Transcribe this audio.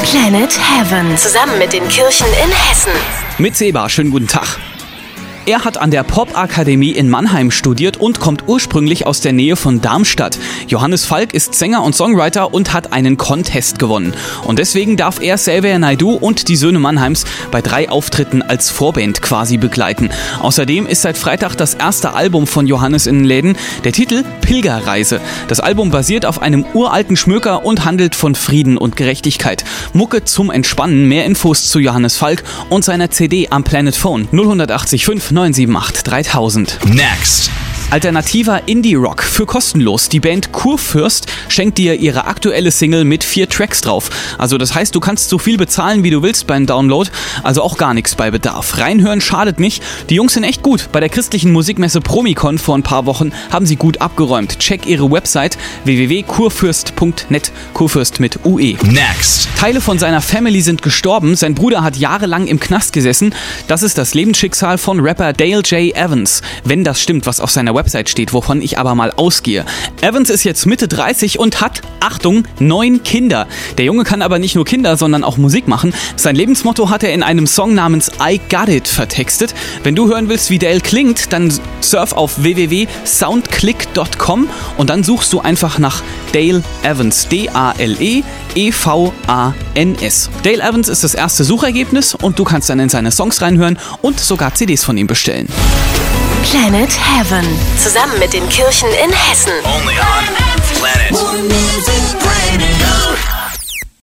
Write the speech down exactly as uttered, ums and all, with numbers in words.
Planet Heaven. Zusammen mit den Kirchen in Hessen. Mit Seba, schönen guten Tag. Er hat an der Popakademie in Mannheim studiert und kommt ursprünglich aus der Nähe von Darmstadt. Johannes Falk ist Sänger und Songwriter und hat einen Contest gewonnen. Und deswegen darf er Xavier Naidoo und die Söhne Mannheims bei drei Auftritten als Vorband quasi begleiten. Außerdem ist seit Freitag das erste Album von Johannes in den Läden, der Titel Pilgerreise. Das Album basiert auf einem uralten Schmöker und handelt von Frieden und Gerechtigkeit. Mucke zum Entspannen, mehr Infos zu Johannes Falk und seiner C D am Planet Phone null acht fünf neun sieben acht dreitausend. Next. Alternativer Indie-Rock für kostenlos. Die Band Kurfürst schenkt dir ihre aktuelle Single mit vier Tracks drauf. Also das heißt, du kannst so viel bezahlen, wie du willst beim Download, also auch gar nichts bei Bedarf. Reinhören schadet nicht. Die Jungs sind echt gut. Bei der christlichen Musikmesse Promikon vor ein paar Wochen haben sie gut abgeräumt. Check ihre Website w w w punkt kurfürst punkt net. Kurfürst mit U E. Next. Teile von seiner Family sind gestorben. Sein Bruder hat jahrelang im Knast gesessen. Das ist das Lebensschicksal von Rapper Dale J. Evans. Wenn das stimmt, was auf seiner Website steht, wovon ich aber mal ausgehe. Evans ist jetzt Mitte dreißig und hat, Achtung, neun Kinder. Der Junge kann aber nicht nur Kinder, sondern auch Musik machen. Sein Lebensmotto hat er in einem Song namens I Got It vertextet. Wenn du hören willst, wie Dale klingt, dann surf auf w w w punkt soundclick punkt com und dann suchst du einfach nach Dale Evans. D A L E E V A N S. Dale Evans ist das erste Suchergebnis und du kannst dann in seine Songs reinhören und sogar C Ds von ihm bestellen. Planet Heaven. Zusammen mit den Kirchen in Hessen. Only on Planet.